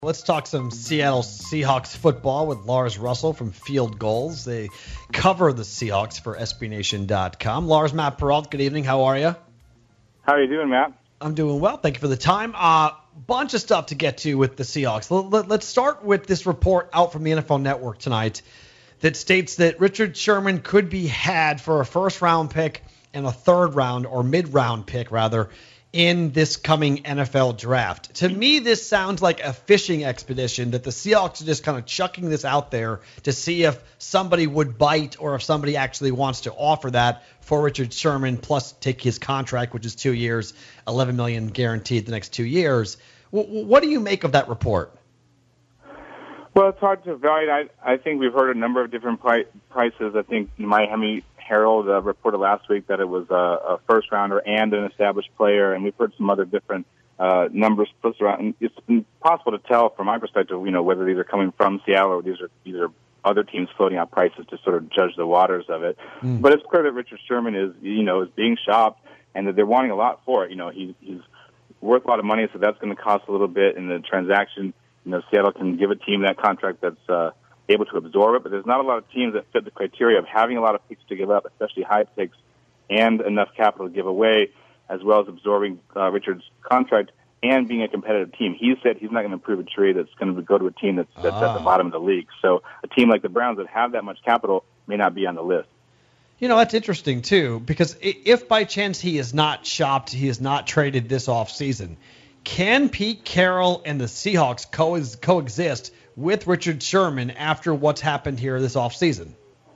Let's talk some Seattle Seahawks football with Lars Russell from Field Goals. They cover the Seahawks for SBNation.com. Lars, Matt Peralt, good evening. How are you? How are you doing, Matt? I'm doing well. Thank you for the time. Bunch of stuff to get to with the Seahawks. Let's start with this report out from the NFL Network tonight that states that Richard Sherman could be had for a first-round pick and a third-round or mid-round pick, rather, in this coming NFL draft. To me, this sounds like a fishing expedition that the Seahawks are just kind of chucking this out there to see if somebody would bite or if somebody actually wants to offer that for Richard Sherman, plus take his contract, which is 2 years, $11 million guaranteed the next 2 years. What do you make of that report? Well, it's hard to evaluate. I think we've heard a number of different prices. I think Miami Herald reported last week that it was a first-rounder and an established player, and we've heard some other different numbers pushed around. And it's impossible to tell from my perspective, whether these are coming from Seattle or these are other teams floating out prices to sort of judge the waters of it. But it's clear that Richard Sherman is being shopped, and that they're wanting a lot for it. He's worth a lot of money, so that's going to cost a little bit in the transaction. Seattle can give a team that contract that's able to absorb it, but there's not a lot of teams that fit the criteria of having a lot of picks to give up, especially high picks, and enough capital to give away, as well as absorbing Richard's contract and being a competitive team. He said he's not going to approve a trade that's going to go to a team that's at the bottom of the league. So a team like the Browns that have that much capital may not be on the list. That's interesting, too, because if by chance he is not shopped, he is not traded this offseason, can Pete Carroll and the Seahawks coexist with Richard Sherman after what's happened here this offseason?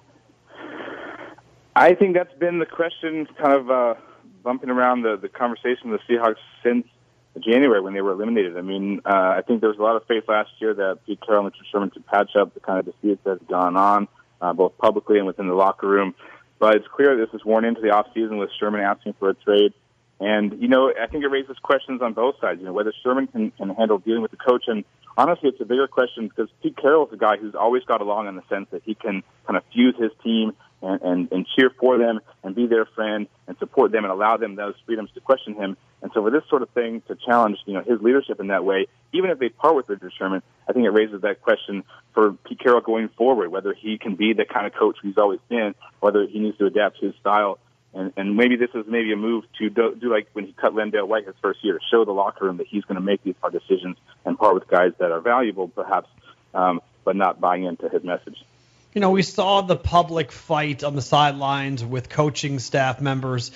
I think that's been the question kind of bumping around the conversation with the Seahawks since January when they were eliminated. I think there was a lot of faith last year that Pete Carroll and Richard Sherman could patch up the kind of disputes that have gone on, both publicly and within the locker room. But it's clear this is worn into the offseason with Sherman asking for a trade. And, I think it raises questions on both sides, whether Sherman can handle dealing with the coach. And honestly, it's a bigger question because Pete Carroll is a guy who's always got along in the sense that he can kind of fuse his team and cheer for them and be their friend and support them and allow them those freedoms to question him. And so for this sort of thing to challenge, his leadership in that way, even if they part with Richard Sherman, I think it raises that question for Pete Carroll going forward, whether he can be the kind of coach he's always been, whether he needs to adapt his style. And maybe this is maybe a move to do like when he cut Lendale White his first year, to show the locker room that he's going to make these hard decisions and part with guys that are valuable, perhaps, but not buying into his message. We saw the public fight on the sidelines with coaching staff members.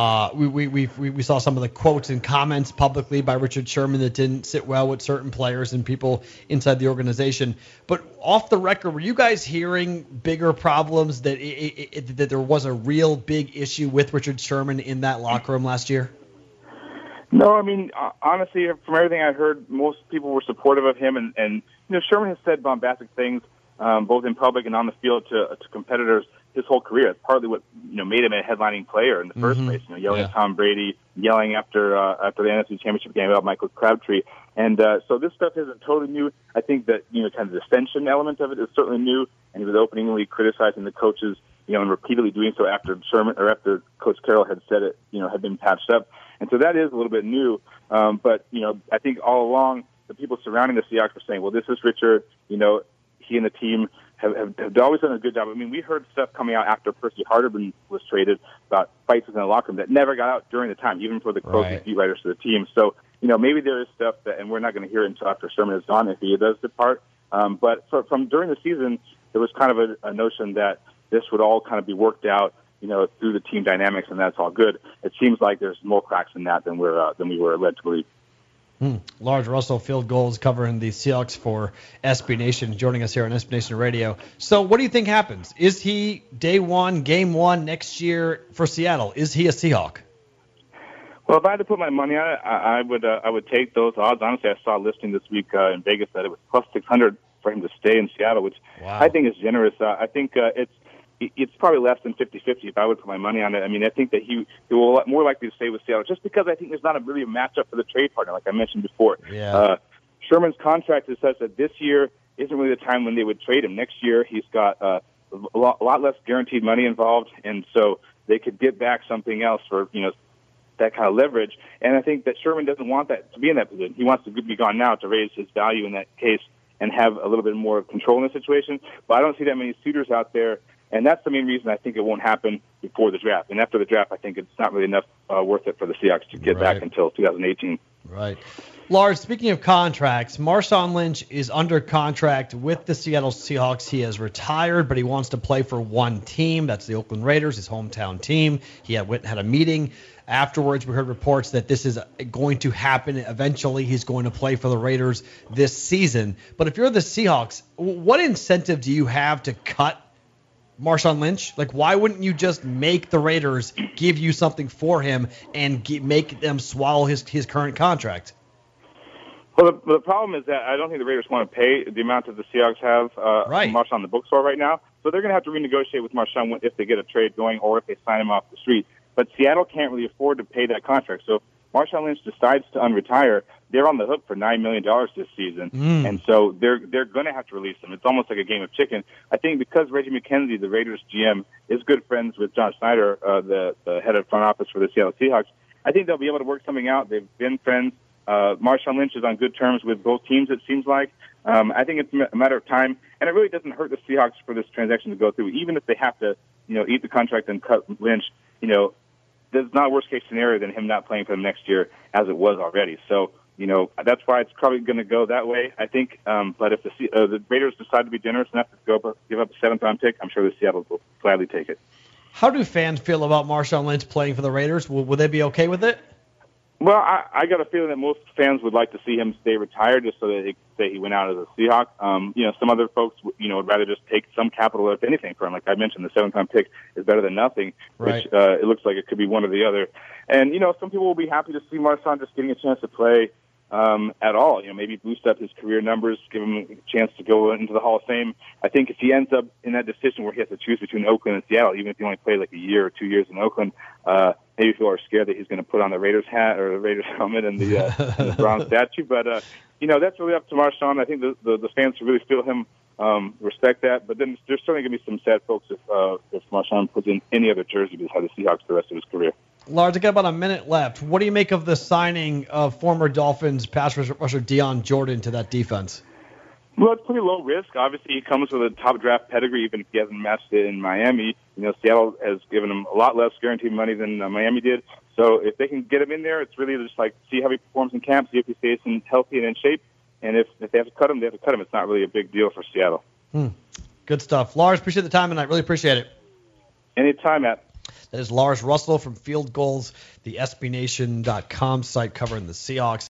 We saw some of the quotes and comments publicly by Richard Sherman that didn't sit well with certain players and people inside the organization. But off the record, were you guys hearing bigger problems that that there was a real big issue with Richard Sherman in that locker room last year? No, honestly, from everything I heard, most people were supportive of him. And Sherman has said bombastic things, both in public and on the field to competitors his whole career. It's partly what made him a headlining player in the first place. Yelling at Tom Brady, yelling after the NFC Championship game about Michael Crabtree, and so this stuff isn't totally new. I think that kind of the dissension element of it is certainly new, and he was openly criticizing the coaches, and repeatedly doing so after Sherman or after Coach Carroll had said it, had been patched up, and so that is a little bit new. But I think all along the people surrounding the Seahawks were saying, well, this is Richard. He and the team have always done a good job. We heard stuff coming out after Percy Harderman was traded about fights within the locker room that never got out during the time, even for the closest beat writers to the team. So, maybe there is stuff that, and we're not going to hear it until after Sherman is gone if he does depart. But from during the season, there was kind of a notion that this would all kind of be worked out, through the team dynamics, and that's all good. It seems like there's more cracks in that than we were led to believe. Lars Russell, Field Goals, covering the Seahawks for SB Nation, joining us here on SB Nation Radio. So what do you think happens? Is he day one, game one next year for Seattle? Is he a Seahawk? Well, if I had to put my money on it, I would take those odds. Honestly, I saw a listing this week in Vegas that it was plus 600 for him to stay in Seattle, which I think is generous. I think it's probably less than 50-50 if I would put my money on it. I think that he will more likely to stay with Seattle just because I think there's not really a matchup for the trade partner, like I mentioned before. Sherman's contract is such that this year isn't really the time when they would trade him. Next year, he's got a lot less guaranteed money involved, and so they could get back something else for, that kind of leverage. And I think that Sherman doesn't want that to be in that position. He wants to be gone now to raise his value in that case and have a little bit more control in the situation. But I don't see that many suitors out there, and that's the main reason I think it won't happen before the draft. And after the draft, I think it's not really enough worth it for the Seahawks to get back until 2018. Right. Lars, speaking of contracts, Marshawn Lynch is under contract with the Seattle Seahawks. He has retired, but he wants to play for one team. That's the Oakland Raiders, his hometown team. He had a meeting. Afterwards, we heard reports that this is going to happen eventually. He's going to play for the Raiders this season. But if you're the Seahawks, what incentive do you have to cut Marshawn Lynch? Like, why wouldn't you just make the Raiders give you something for him and make them swallow his current contract? Well, the problem is that I don't think the Raiders want to pay the amount that the Seahawks have Marshawn on the books for right now. So they're going to have to renegotiate with Marshawn if they get a trade going or if they sign him off the street. But Seattle can't really afford to pay that contract. So if Marshawn Lynch decides to unretire, they're on the hook for $9 million this season. And so they're going to have to release him. It's almost like a game of chicken. I think because Reggie McKenzie, the Raiders GM, is good friends with John Schneider, the head of front office for the Seattle Seahawks, I think they'll be able to work something out. They've been friends. Marshawn Lynch is on good terms with both teams, it seems like. I think it's a matter of time, and it really doesn't hurt the Seahawks for this transaction to go through. Even if they have to, eat the contract and cut Lynch, there's not a worst-case scenario than him not playing for them next year as it was already. So, that's why it's probably going to go that way, I think. But if the Raiders decide to be generous enough to give up a seventh-round pick, I'm sure the Seattle will gladly take it. How do fans feel about Marshawn Lynch playing for the Raiders? Will they be okay with it? Well, I got a feeling that most fans would like to see him stay retired just so that they could say he went out as a Seahawk. Some other folks, would rather just take some capital, if anything, for him. Like I mentioned, the seventh-round pick is better than nothing, which it looks like it could be one or the other. And, some people will be happy to see Marshawn just getting a chance to play at all. Maybe boost up his career numbers, give him a chance to go into the Hall of Fame. I think if he ends up in that decision where he has to choose between Oakland and Seattle, even if he only played like a year or 2 years in Oakland, maybe people are scared that he's going to put on the Raiders hat or the Raiders helmet and the Brown statue. But, that's really up to Marshawn. I think the fans really feel him, respect that. But then there's certainly going to be some sad folks if Marshawn puts in any other jersey beside the Seahawks the rest of his career. Lars, I got about a minute left. What do you make of the signing of former Dolphins pass rusher Dion Jordan to that defense? Well, it's pretty low risk. Obviously, he comes with a top draft pedigree, even if he hasn't matched it in Miami. Seattle has given him a lot less guaranteed money than Miami did. So if they can get him in there, it's really just like see how he performs in camp, see if he stays healthy and in shape. And if they have to cut him, they have to cut him. It's not really a big deal for Seattle. Good stuff. Lars, appreciate the time tonight. Really appreciate it. Anytime, Matt. That is Lars Russell from Field Goals, the SBNation.com site covering the Seahawks.